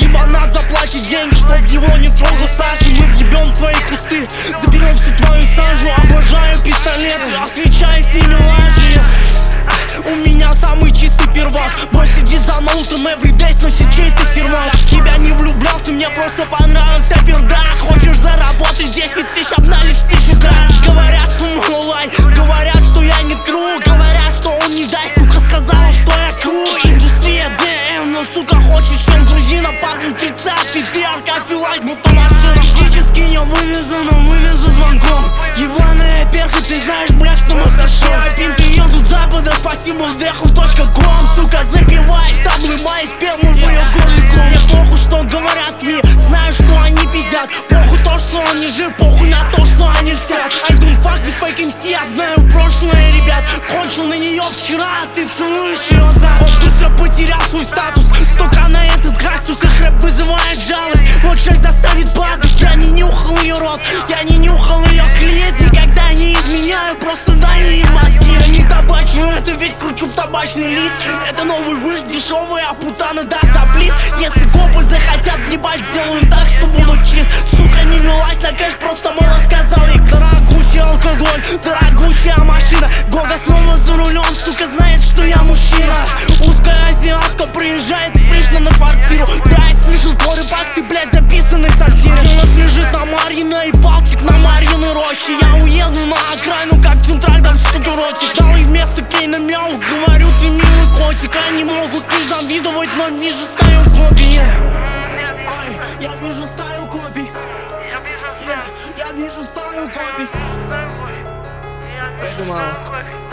ебанат заплатит деньги, чтоб его не трогал Саша. Мы въебем твои кусты, заберем всю твою сажу. Обожаю пистолеты, отвечай с ними лажи. У меня самый чистый первак. Бой сидит за ноутом everyday, сносит чей-то сервак. В тебя не влюблялся, мне просто понравился пердак. Хочешь заработать 10 тысяч, обналишь 1000 крат. Говорят, что малолай, говорят, что я не true. Говорят, что он не дай, сука, сказала, что я кру. Индустрия ДМ, но сука хочет, чем друзина. Парень 30-й, пиар, копилайк, будто машина. Фактически не вывезу, но вывезу звонком. Ебаная перха, ты знаешь, блядь, что мы сошли. Пинты едут с запада, спасибо, вдеху.ком. Сука, запивай таблы мои сперму в ее горле. Мне похуй, что говорят СМИ, знаю, что они пиздят. Похуй то, что он не жив, похуй на то, что они льстят. I don't fuck with fake MC, я знаю прошлое, ребят. Кончил на нее вчера, а ты целуешь ее зад. Он быстро потерял свой статус, столько на этот кактус. Их рэп вызывает жалость, вот шесть заставит падать. Я не нюхал ее рот, я не нюхал ее клиент. Никогда не изменяю, просто дай ей мозги. Я не табачу, это ведь кручу в табачный лист. Это новый выш, дешевый, а путана даст заплит. Если копы захотят въебать, сделаю так, что буду чист. Сука не велась на кэш, просто мало сказал ей. Дорогущий алкоголь, дорогущая машина. Гога снова за рулем, сука знает, что я мужчина. Узкая азиатка приезжает пришла на квартиру. Да, я слышал твой рэпак, ты, блядь, записанный в сортире. У нас лежит на Марьино и Балтик на Марьиной роще. Я уеду на окраину, как Централь, да в сука ротик. Дал ей вместо Кейна мяу, говорю, ты милый котик. Они могут лишь завидовать, но вижу стаю копий. Я вижу стаю копий. Я вижу стаю копий. Я вижу стаю копий.